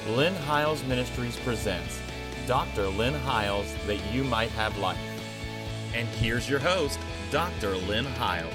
Lynn Hiles Ministries presents Dr. Lynn Hiles, that you might have life. And here's your host, Dr. Lynn Hiles.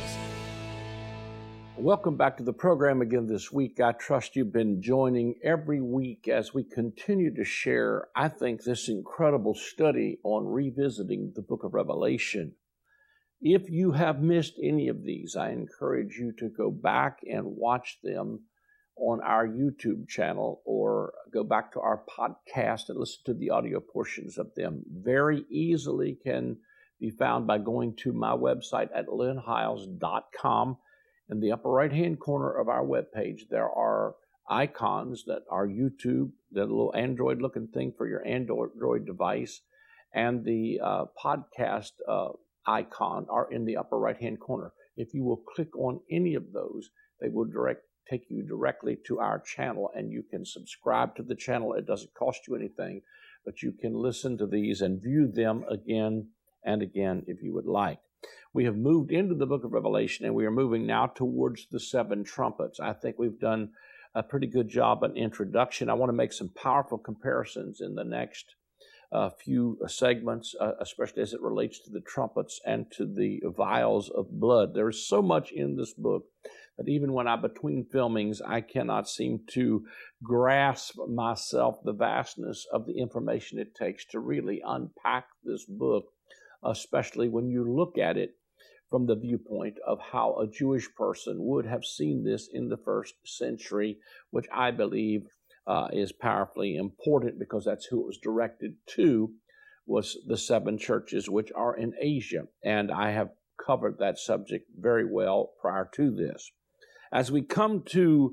Welcome back to the program again this week. I trust you've been joining every week as we continue to share, I think, this incredible study on revisiting the book of Revelation. If you have missed any of these, I encourage you to go back and watch them on our YouTube channel or go back to our podcast and listen to the audio portions of them. Very easily can be found by going to my website at lynnhiles.com. In the upper right-hand corner of our webpage, there are icons that are YouTube, the little Android-looking thing for your Android device, and the podcast icon are in the upper right-hand corner. If you will click on any of those, they will take you directly to our channel, and you can subscribe to the channel. It doesn't cost you anything, but you can listen to these and view them again and again if you would like. We have moved into the book of Revelation, and we are moving now towards the seven trumpets. I think we've done a pretty good job on introduction. I want to make some powerful comparisons in the next few segments, especially as it relates to the trumpets and to the vials of blood. There is so much in this book that even when I'm between filmings, I cannot seem to grasp myself the vastness of the information it takes to really unpack this book, especially when you look at it from the viewpoint of how a Jewish person would have seen this in the first century, which I believe is powerfully important because that's who it was directed to, was the seven churches which are in Asia. And I have covered that subject very well prior to this. As we come to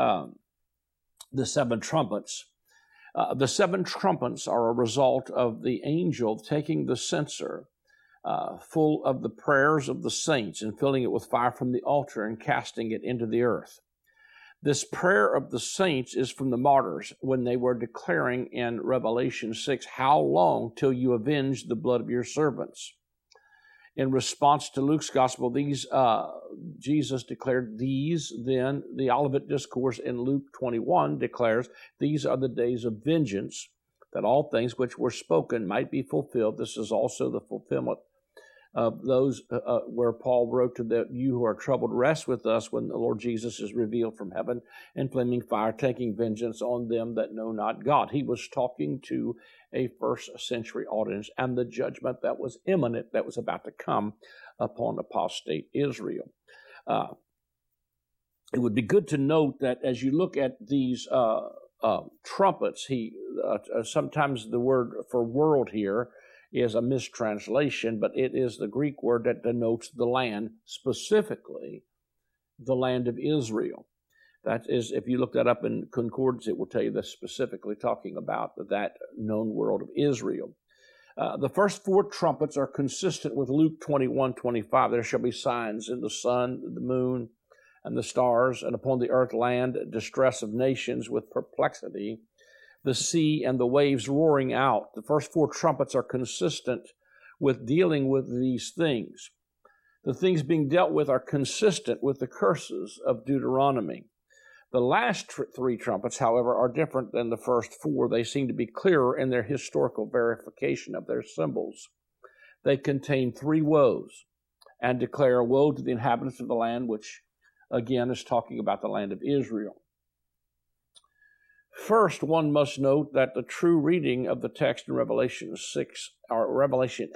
the seven trumpets are a result of the angel taking the censer full of the prayers of the saints and filling it with fire from the altar and casting it into the earth. This prayer of the saints is from the martyrs when they were declaring in Revelation 6, "How long till you avenge the blood of your servants?" In response to Luke's gospel, Jesus declared these, then the Olivet Discourse in Luke 21 declares, "These are the days of vengeance, that all things which were spoken might be fulfilled." This is also the fulfillment of those where Paul wrote to you who are troubled, rest with us when the Lord Jesus is revealed from heaven in flaming fire, taking vengeance on them that know not God. He was talking to a first century audience and the judgment that was imminent, that was about to come upon apostate Israel. It would be good to note that as you look at these trumpets, sometimes the word for world here is a mistranslation, but it is the Greek word that denotes the land, specifically the land of Israel. That is, if you look that up in concordance, it will tell you that's specifically talking about that known world of Israel. The first four trumpets are consistent with Luke 21:25. There shall be signs in the sun, the moon, and the stars, and upon the earth land, distress of nations with perplexity, the sea and the waves roaring out. The first four trumpets are consistent with dealing with these things. The things being dealt with are consistent with the curses of Deuteronomy. The last three trumpets, however, are different than the first four. They seem to be clearer in their historical verification of their symbols. They contain three woes and declare woe to the inhabitants of the land, which again is talking about the land of Israel. First, one must note that the true reading of the text in Revelation 6 or Revelation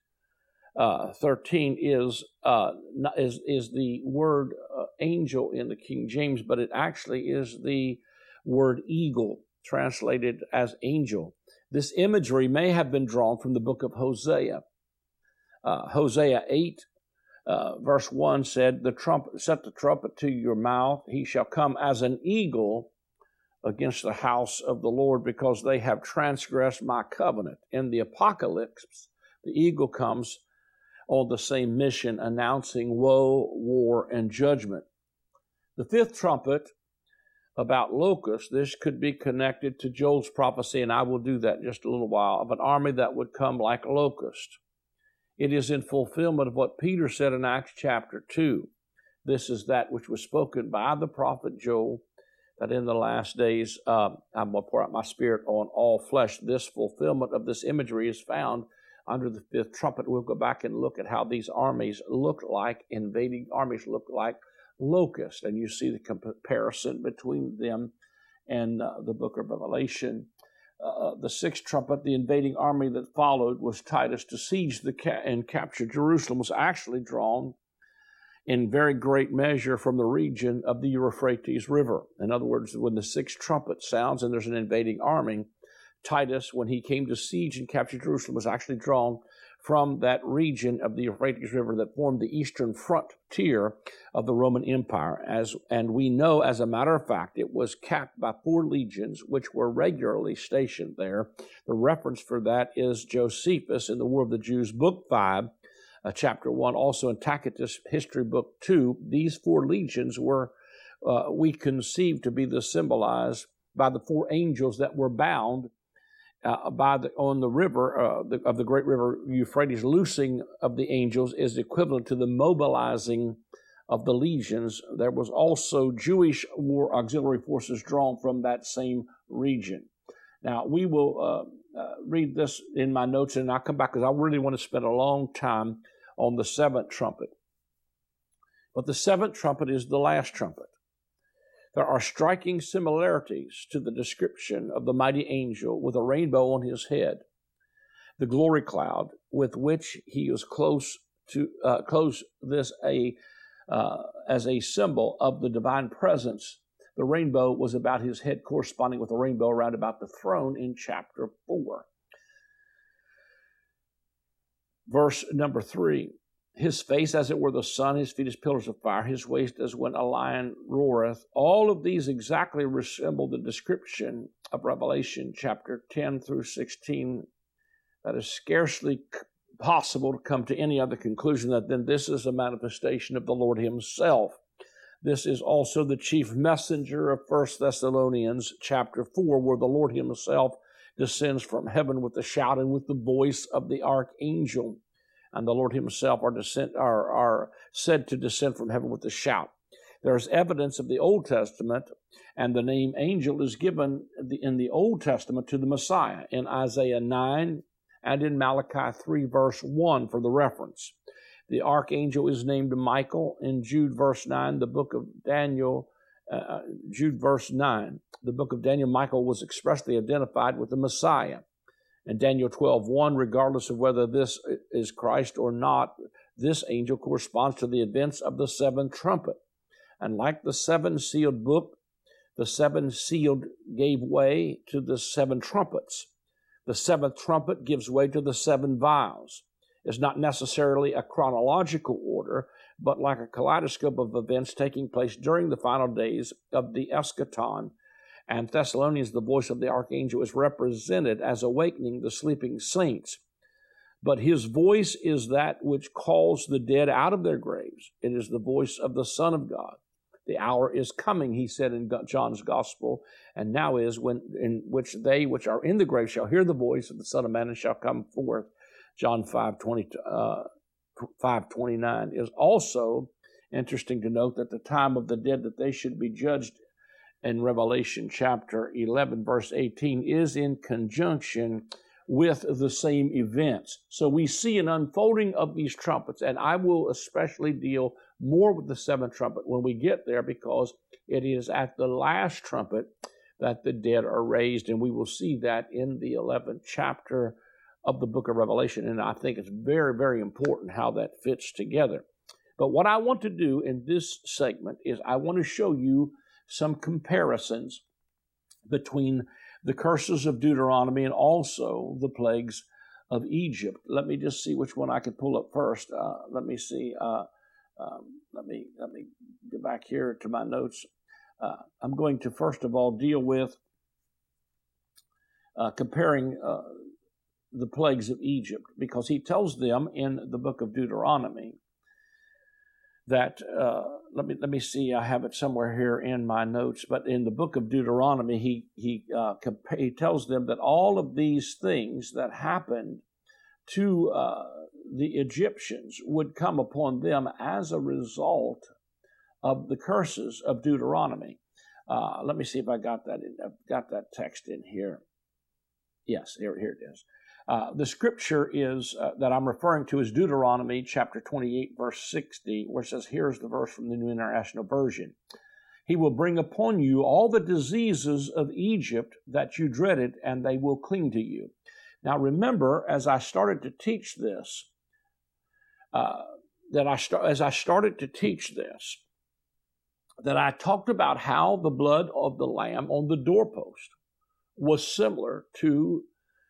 8:13 is the word angel in the King James, but it actually is the word eagle, translated as angel. This imagery may have been drawn from the book of Hosea. Hosea 8, verse 1 said, "Set the trumpet to your mouth, he shall come as an eagle against the house of the Lord, because they have transgressed my covenant." In the Apocalypse, the eagle comes on the same mission, announcing woe, war, and judgment. The fifth trumpet about locusts, this could be connected to Joel's prophecy, and I will do that in just a little while, of an army that would come like locusts. It is in fulfillment of what Peter said in Acts chapter 2. This is that which was spoken by the prophet Joel that in the last days I'm going to pour out my Spirit on all flesh. This fulfillment of this imagery is found under the fifth trumpet. We'll go back and look at how these armies look like, invading armies look like locusts, and you see the comparison between them and the book of Revelation. The sixth trumpet, the invading army that followed, was Titus to siege and capture Jerusalem, was actually drawn in very great measure from the region of the Euphrates River. In other words, when the sixth trumpet sounds and there's an invading army, Titus, when he came to siege and capture Jerusalem, was actually drawn from that region of the Euphrates River that formed the eastern frontier of the Roman Empire. And we know, as a matter of fact, it was capped by 4 legions, which were regularly stationed there. The reference for that is Josephus in the War of the Jews, Book 5, Chapter 1, also in Tacitus' History, Book 2. These 4 legions were, we conceived to be symbolized by the 4 angels that were bound on the river of the great river Euphrates. Loosing of the angels is equivalent to the mobilizing of the legions. There was also Jewish war auxiliary forces drawn from that same region. Now, we will read this in my notes, and I'll come back because I really want to spend a long time on the 7th trumpet. But the 7th trumpet is the last trumpet. There are striking similarities to the description of the mighty angel with a rainbow on his head, the glory cloud with which he is close this as a symbol of the divine presence. The rainbow was about his head, corresponding with the rainbow around about the throne in chapter 4. Verse number 3. His face as it were the sun, his feet as pillars of fire, his waist as when a lion roareth. All of these exactly resemble the description of Revelation chapter 10 through 16. That is scarcely possible to come to any other conclusion that then this is a manifestation of the Lord himself. This is also the chief messenger of 1 Thessalonians chapter 4, where the Lord himself descends from heaven with the shout and with the voice of the archangel. And the Lord himself are said to descend from heaven with a shout. There's evidence of the Old Testament, and the name angel is given in the Old Testament to the Messiah in Isaiah 9 and in Malachi 3, verse 1 for the reference. The archangel is named Michael in Jude, verse 9. The book of Daniel, Jude, verse 9. The book of Daniel, Michael was expressly identified with the Messiah. In Daniel 12:1, regardless of whether this is Christ or not, this angel corresponds to the events of the 7th trumpet. And like the 7-sealed book, the 7 sealed gave way to the 7 trumpets. The 7th trumpet gives way to the 7 vials. It's not necessarily a chronological order, but like a kaleidoscope of events taking place during the final days of the eschaton. And Thessalonians, the voice of the archangel, is represented as awakening the sleeping saints. But his voice is that which calls the dead out of their graves. It is the voice of the Son of God. The hour is coming, he said in John's Gospel, and now is in which they which are in the grave shall hear the voice of the Son of Man and shall come forth. John 5:29 is also interesting to note that the time of the dead that they should be judged in Revelation chapter 11, verse 18, is in conjunction with the same events. So we see an unfolding of these trumpets, and I will especially deal more with the 7th trumpet when we get there, because it is at the last trumpet that the dead are raised, and we will see that in the 11th chapter of the book of Revelation, and I think it's very, very important how that fits together. But what I want to do in this segment is I want to show you some comparisons between the curses of Deuteronomy and also the plagues of Egypt. Let me just see which one I can pull up first. Let me see. Let me go back here to my notes. I'm going to first of all deal with comparing the plagues of Egypt, because he tells them in the book of Deuteronomy that let me see, I have it somewhere here in my notes, but in the book of Deuteronomy, he tells them that all of these things that happened to the Egyptians would come upon them as a result of the curses of Deuteronomy. Let me see if I got that in. I've got that text in here. Yes, here it is. The scripture is that I'm referring to is Deuteronomy chapter 28, verse 60, where it says, here's the verse from the New International Version. He will bring upon you all the diseases of Egypt that you dreaded, and they will cling to you. Now remember, as I started to teach this, that I talked about how the blood of the lamb on the doorpost was similar to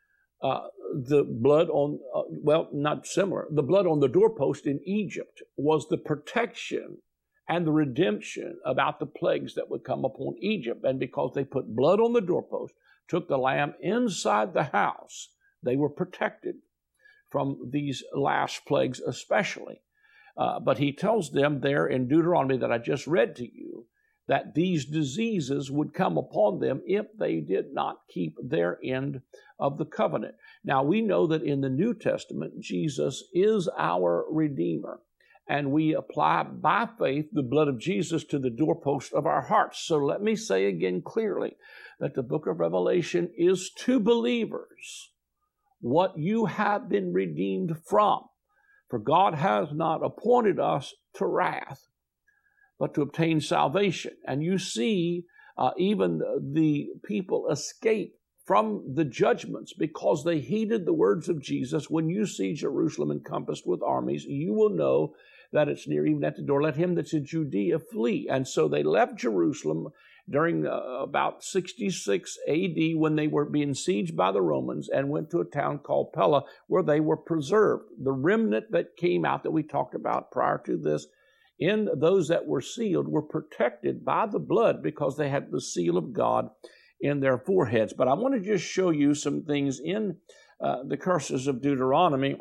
the blood on, not similar. The blood on the doorpost in Egypt was the protection and the redemption about the plagues that would come upon Egypt. And because they put blood on the doorpost, took the lamb inside the house, they were protected from these last plagues especially. But he tells them there in Deuteronomy that I just read to you that these diseases would come upon them if they did not keep their end of the covenant. Now, we know that in the New Testament, Jesus is our Redeemer, and we apply by faith the blood of Jesus to the doorpost of our hearts. So let me say again clearly that the book of Revelation is to believers what you have been redeemed from. For God has not appointed us to wrath, but to obtain salvation. And you see even the people escape from the judgments because they heeded the words of Jesus. When you see Jerusalem encompassed with armies, you will know that it's near, even at the door. Let him that's in Judea flee. And so they left Jerusalem during about 66 A.D. when they were being sieged by the Romans and went to a town called Pella where they were preserved. The remnant that came out that we talked about prior to this, in those that were sealed, were protected by the blood because they had the seal of God in their foreheads. But I want to just show you some things in the curses of Deuteronomy.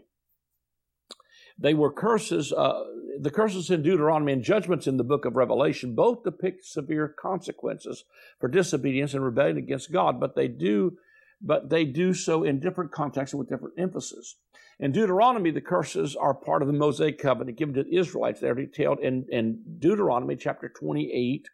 They were curses, the curses in Deuteronomy and judgments in the book of Revelation both depict severe consequences for disobedience and rebellion against God, but they do so in different contexts and with different emphasis. In Deuteronomy, the curses are part of the Mosaic covenant given to the Israelites. They're detailed in Deuteronomy chapter 28,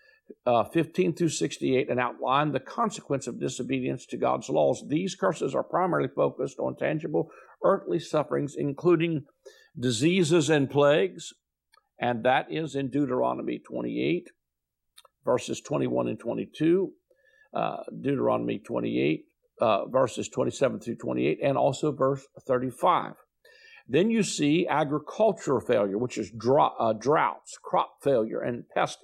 15 through 68, and outline the consequence of disobedience to God's laws. These curses are primarily focused on tangible earthly sufferings, including diseases and plagues, and that is in Deuteronomy 28, verses 21 and 22, Deuteronomy 28, verses 27 through 28, and also verse 35. Then you see agricultural failure, which is droughts, crop failure, and pest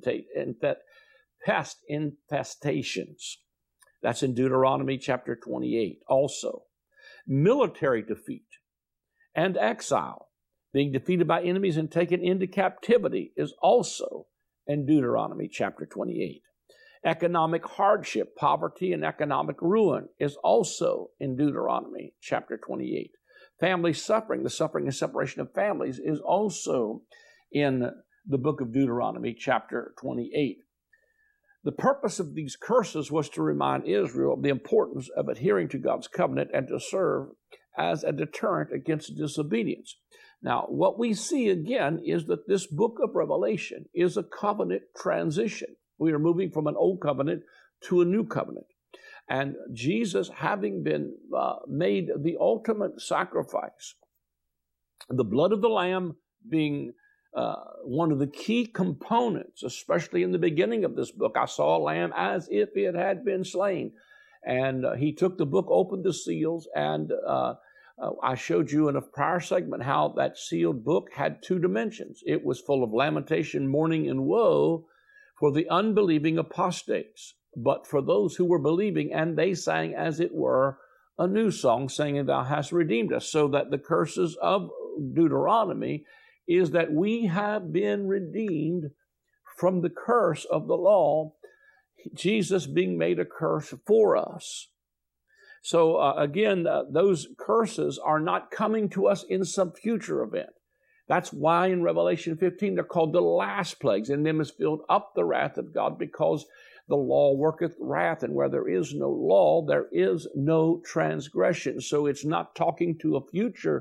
infestations. That's in Deuteronomy chapter 28. Also, military defeat and exile, being defeated by enemies and taken into captivity, is also in Deuteronomy chapter 28. Economic hardship, poverty, and economic ruin is also in Deuteronomy chapter 28. Family suffering, the suffering and separation of families, is also in the book of Deuteronomy chapter 28. The purpose of these curses was to remind Israel of the importance of adhering to God's covenant and to serve as a deterrent against disobedience. Now, what we see again is that this book of Revelation is a covenant transition. We are moving from an old covenant to a new covenant. And Jesus, having been made the ultimate sacrifice, the blood of the Lamb being one of the key components, especially in the beginning of this book. I saw a lamb as if it had been slain. And he took the book, opened the seals, and I showed you in a prior segment how that sealed book had two dimensions. It was full of lamentation, mourning, and woe for the unbelieving apostates. But for those who were believing, and they sang, as it were, a new song, saying, "Thou hast redeemed us." So that the curses of Deuteronomy is that we have been redeemed from the curse of the law, Jesus being made a curse for us. So again, those curses are not coming to us in some future event. That's why in Revelation 15, they're called the last plagues. In them is filled up the wrath of God, because the law worketh wrath, and where there is no law, there is no transgression. So it's not talking to a future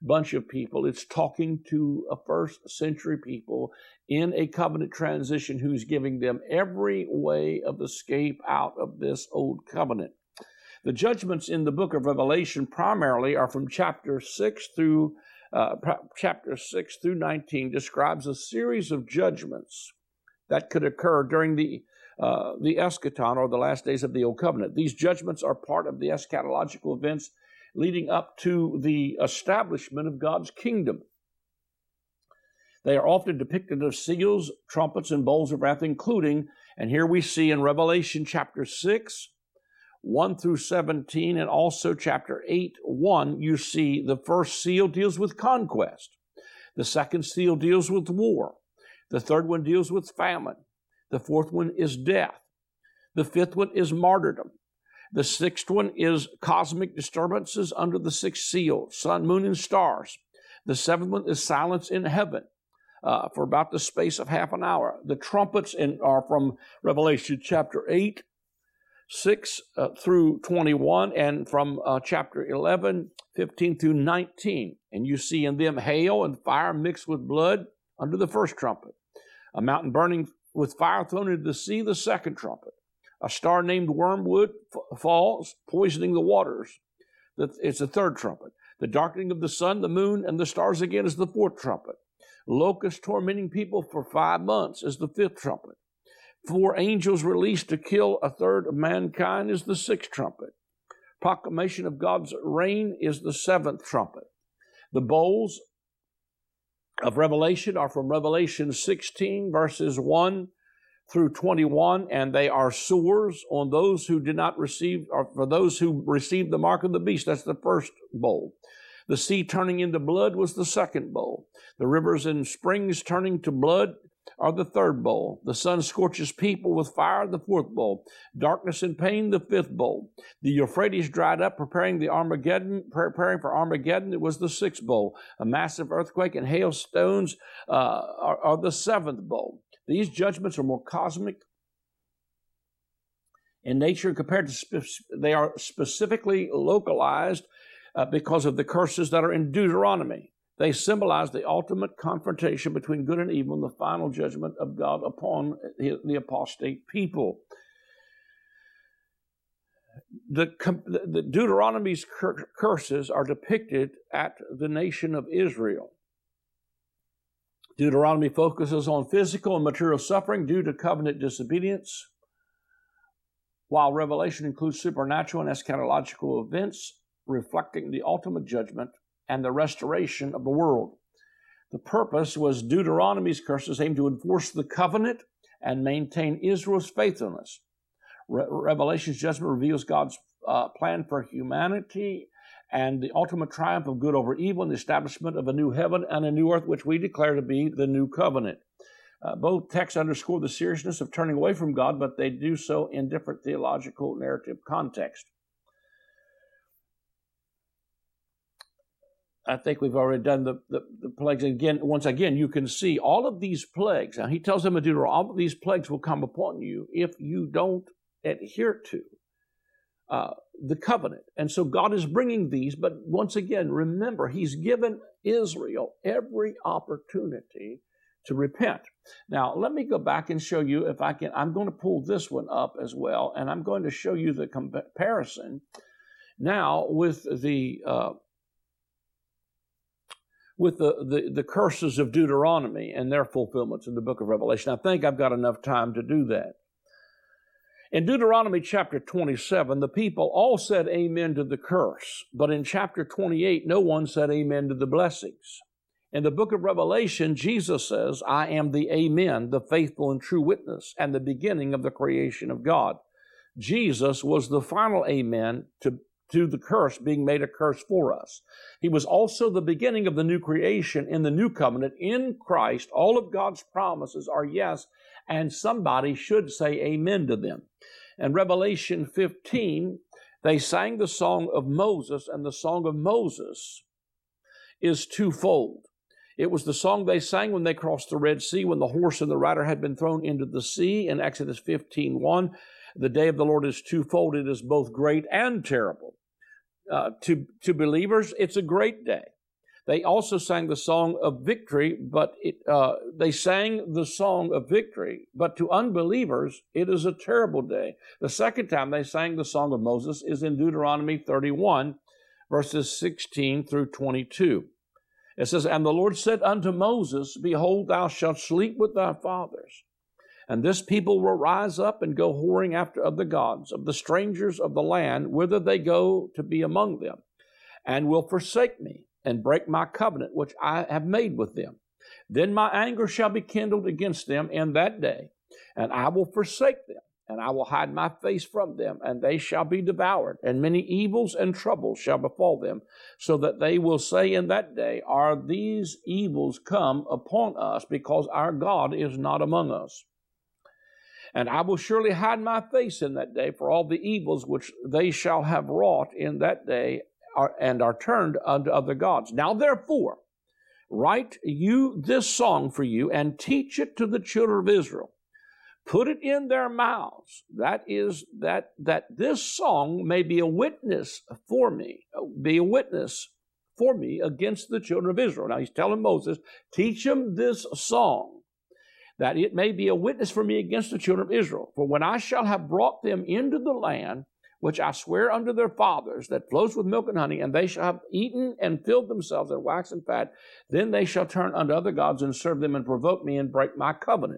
bunch of people. It's talking to a first century people in a covenant transition who's giving them every way of escape out of this old covenant. The judgments in the book of Revelation primarily are from chapter 6 through 19 describes a series of judgments that could occur during the eschaton, or the last days of the old covenant. These judgments are part of the eschatological events leading up to the establishment of God's kingdom. They are often depicted as seals, trumpets, and bowls of wrath, including, and here we see in Revelation chapter 6, 1 through 17, and also chapter 8, 1, you see the first seal deals with conquest. The second seal deals with war. The third one deals with famine. The fourth one is death. The fifth one is martyrdom. The sixth one is cosmic disturbances under the sixth seal, sun, moon, and stars. The seventh one is silence in heaven for about the space of half an hour. The trumpets are from Revelation chapter 8, 6 through 21, and from chapter 11, 15 through 19. And you see in them hail and fire mixed with blood under the first trumpet. A mountain burning with fire thrown into the sea, the second trumpet. A star named Wormwood falls, poisoning the waters. It's the third trumpet. The darkening of the sun, the moon, and the stars again is the fourth trumpet. Locusts tormenting people for 5 months is the fifth trumpet. 4 angels released to kill a third of mankind is the sixth trumpet. Proclamation of God's reign is the seventh trumpet. The bowls of Revelation are from Revelation 16, verses 1 through 21, and they are sores on those who did not receive, or for those who received the mark of the beast. That's the first bowl. The sea turning into blood was the second bowl. The rivers and springs turning to blood are the third bowl. The sun scorches people with fire, the fourth bowl. Darkness and pain, the fifth bowl. The Euphrates dried up, preparing for Armageddon. It was the sixth bowl. A massive earthquake and hailstones are the seventh bowl. These judgments are more cosmic in nature compared to, they are specifically localized because of the curses that are in Deuteronomy. They symbolize the ultimate confrontation between good and evil and the final judgment of God upon the apostate people. The Deuteronomy's curses are depicted at the nation of Israel. Deuteronomy focuses on physical and material suffering due to covenant disobedience, while Revelation includes supernatural and eschatological events reflecting the ultimate judgment and the restoration of the world. The purpose was Deuteronomy's curses aimed to enforce the covenant and maintain Israel's faithfulness. Revelation's judgment reveals God's plan for humanity and the ultimate triumph of good over evil and the establishment of a new heaven and a new earth, which we declare to be the new covenant. Both texts underscore the seriousness of turning away from God, but they do so in different theological narrative contexts. I think we've already done the plagues. Again, once again, you can see all of these plagues. Now, he tells them in Deuteronomy, all of these plagues will come upon you if you don't adhere to the covenant. And so God is bringing these, but once again, remember, he's given Israel every opportunity to repent. Now, let me go back and show you if I can. I'm going to pull this one up as well, and I'm going to show you the comparison now with the curses of Deuteronomy and their fulfillments in the book of Revelation. I think I've got enough time to do that. In Deuteronomy chapter 27, the people all said amen to the curse, but in chapter 28, no one said amen to the blessings. In the book of Revelation, Jesus says, I am the Amen, the faithful and true witness, and the beginning of the creation of God. Jesus was the final amen to the curse being made a curse for us. He was also the beginning of the new creation in the new covenant. In Christ, all of God's promises are yes, and somebody should say amen to them. In Revelation 15, they sang the song of Moses, and the song of Moses is twofold. It was the song they sang when they crossed the Red Sea, when the horse and the rider had been thrown into the sea. In Exodus 15:1, the day of the Lord is twofold. It is both great and terrible. To believers, it's a great day. They also sang the song of victory, but they sang the song of victory, but to unbelievers, it is a terrible day. The second time they sang the song of Moses is in Deuteronomy 31, verses 16 through 22. It says, "And the Lord said unto Moses, Behold, thou shalt sleep with thy fathers, and this people will rise up and go whoring after other gods, of the strangers of the land, whither they go to be among them, and will forsake me, and break my covenant which I have made with them. Then my anger shall be kindled against them in that day, and I will forsake them, and I will hide my face from them, and they shall be devoured, and many evils and troubles shall befall them, so that they will say in that day, Are these evils come upon us, because our God is not among us? And I will surely hide my face in that day for all the evils which they shall have wrought in that day, and are turned unto other gods. Now therefore, write you this song for you, and teach it to the children of Israel. Put it in their mouths. That is, that this song may be a witness for me, against the children of Israel." Now he's telling Moses, teach them this song, that it may be a witness for me against the children of Israel. For when I shall have brought them into the land, which I swear unto their fathers, that flows with milk and honey, and they shall have eaten and filled themselves and waxed and fat, then they shall turn unto other gods and serve them and provoke me and break my covenant.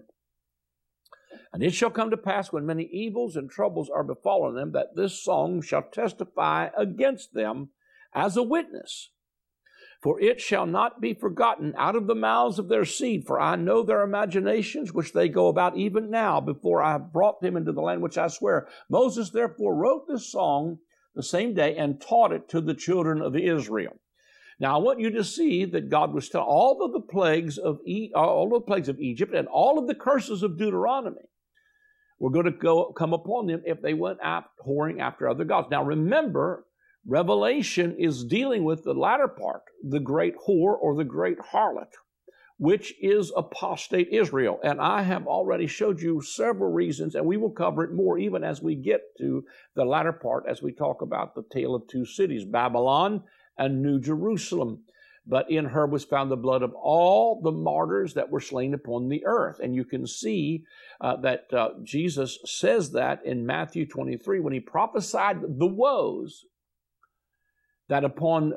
And it shall come to pass when many evils and troubles are befallen them, that this song shall testify against them as a witness. For it shall not be forgotten out of the mouths of their seed, for I know their imaginations which they go about even now, before I have brought them into the land which I swear. Moses therefore wrote this song the same day and taught it to the children of Israel. Now I want you to see that God was telling all of the plagues of Egypt and all of the curses of Deuteronomy were going to come upon them if they went out whoring after other gods. Now remember, Revelation is dealing with the latter part, the great whore or the great harlot, which is apostate Israel. And I have already showed you several reasons, and we will cover it more even as we get to the latter part, as we talk about the tale of two cities, Babylon and New Jerusalem. But in her was found the blood of all the martyrs that were slain upon the earth. And you can see that Jesus says that in Matthew 23 when he prophesied the woes that upon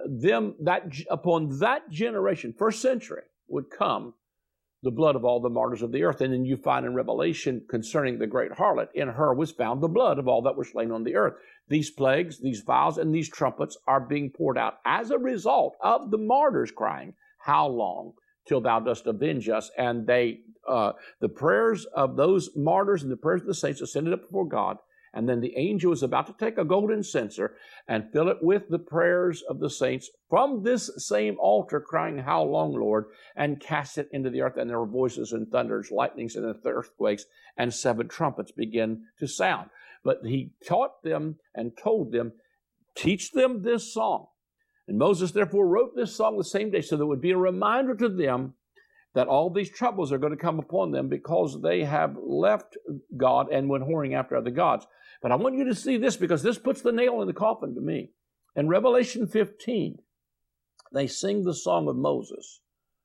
that generation, first century, would come the blood of all the martyrs of the earth. And then you find in Revelation concerning the great harlot, in her was found the blood of all that were slain on the earth. These plagues, these vials, and these trumpets are being poured out as a result of the martyrs crying, "How long till thou dost avenge us?" And the prayers of those martyrs and the prayers of the saints ascended up before God. And then the angel was about to take a golden censer and fill it with the prayers of the saints from this same altar, crying, "How long, Lord?" and cast it into the earth. And there were voices and thunders, lightnings and earthquakes, and 7 trumpets began to sound. But he taught them and told them, teach them this song. And Moses therefore wrote this song the same day, so that it would be a reminder to them that all these troubles are going to come upon them because they have left God and went whoring after other gods. But I want you to see this, because this puts the nail in the coffin to me. In Revelation 15, they sing the song of Moses.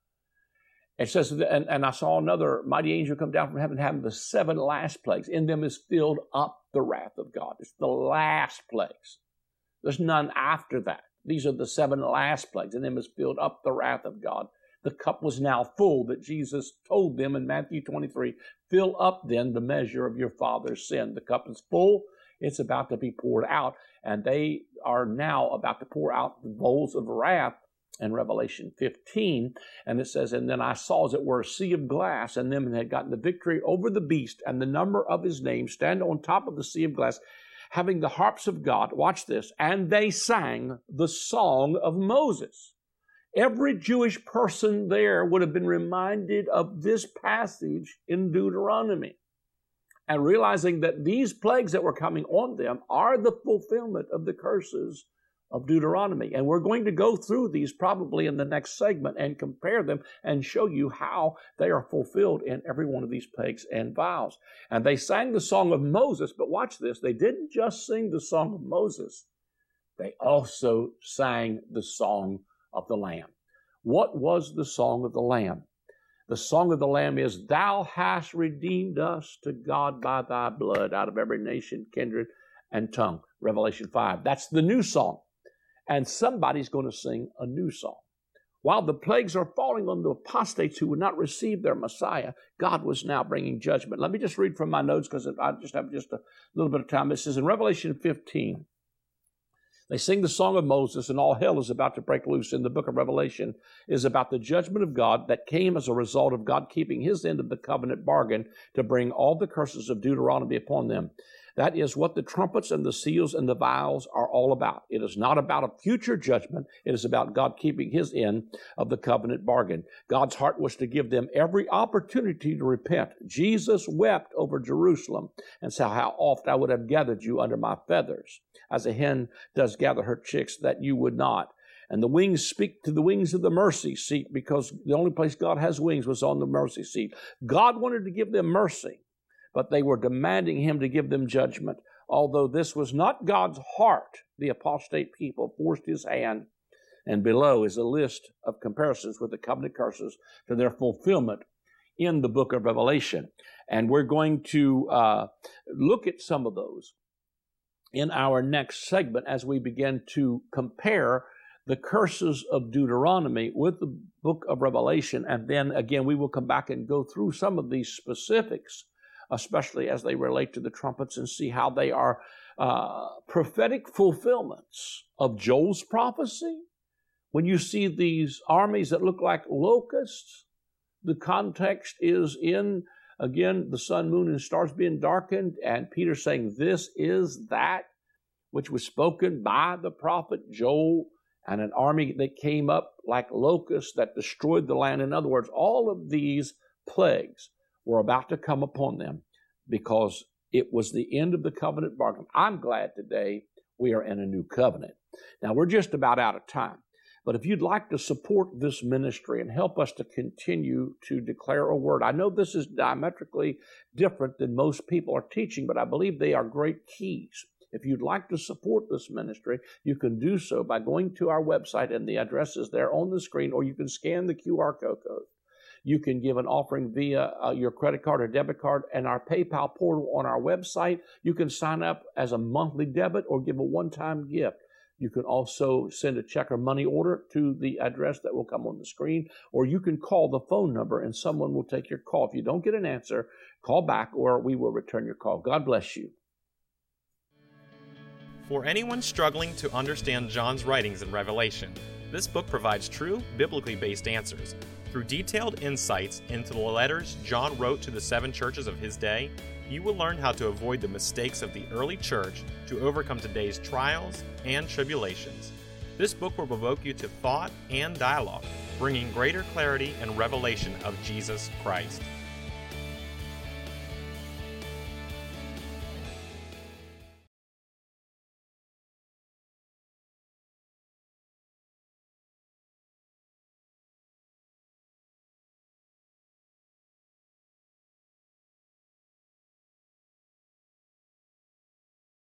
It says, and I saw another mighty angel come down from heaven, having the 7 last plagues. In them is filled up the wrath of God. It's the last plagues. There's none after that. These are the 7 last plagues. In them is filled up the wrath of God. The cup was now full that Jesus told them in Matthew 23, "Fill up then the measure of your father's sin." The cup is full. It's about to be poured out. And they are now about to pour out the bowls of wrath in Revelation 15. And it says, "And then I saw as it were a sea of glass, and them that had gotten the victory over the beast, and the number of his name, stand on top of the sea of glass, having the harps of God." Watch this. "And they sang the song of Moses." Every Jewish person there would have been reminded of this passage in Deuteronomy, and realizing that these plagues that were coming on them are the fulfillment of the curses of Deuteronomy. And we're going to go through these probably in the next segment and compare them and show you how they are fulfilled in every one of these plagues and vows. And they sang the song of Moses, but watch this. They didn't just sing the song of Moses. They also sang the song of the Lamb. What was the Song of the Lamb? The Song of the Lamb is, Thou hast redeemed us to God by thy blood out of every nation, kindred, and tongue. Revelation 5. That's the new song. And somebody's going to sing a new song. While the plagues are falling on the apostates who would not receive their Messiah, God was now bringing judgment. Let me just read from my notes because I just have a little bit of time. It says in Revelation 15, they sing the song of Moses, and all hell is about to break loose. In the book of Revelation is about the judgment of God that came as a result of God keeping his end of the covenant bargain to bring all the curses of Deuteronomy upon them. That is what the trumpets and the seals and the vials are all about. It is not about a future judgment. It is about God keeping his end of the covenant bargain. God's heart was to give them every opportunity to repent. Jesus wept over Jerusalem and said, How oft I would have gathered you under my feathers, as a hen does gather her chicks, that you would not. And the wings speak to the wings of the mercy seat, because the only place God has wings was on the mercy seat. God wanted to give them mercy, but they were demanding him to give them judgment. Although this was not God's heart, the apostate people forced his hand. And below is a list of comparisons with the covenant curses to their fulfillment in the book of Revelation. And we're going to look at some of those in our next segment as we begin to compare the curses of Deuteronomy with the book of Revelation. And then again, we will come back and go through some of these specifics, especially as they relate to the trumpets, and see how they are prophetic fulfillments of Joel's prophecy. When you see these armies that look like locusts, the context is in, again, the sun, moon, and stars being darkened, and Peter saying, this is that which was spoken by the prophet Joel, and an army that came up like locusts that destroyed the land. In other words, all of these plagues were about to come upon them because it was the end of the covenant bargain. I'm glad today we are in a new covenant. Now, we're just about out of time. But if you'd like to support this ministry and help us to continue to declare a word, I know this is diametrically different than most people are teaching, but I believe they are great keys. If you'd like to support this ministry, you can do so by going to our website, and the address is there on the screen, or you can scan the QR code. You can give an offering via your credit card or debit card and our PayPal portal on our website. You can sign up as a monthly debit or give a one-time gift. You can also send a check or money order to the address that will come on the screen, or you can call the phone number and someone will take your call. If you don't get an answer, call back or we will return your call. God bless you. For anyone struggling to understand John's writings in Revelation, this book provides true, biblically based answers. Through detailed insights into the letters John wrote to the 7 churches of his day, you will learn how to avoid the mistakes of the early church to overcome today's trials and tribulations. This book will provoke you to thought and dialogue, bringing greater clarity and revelation of Jesus Christ.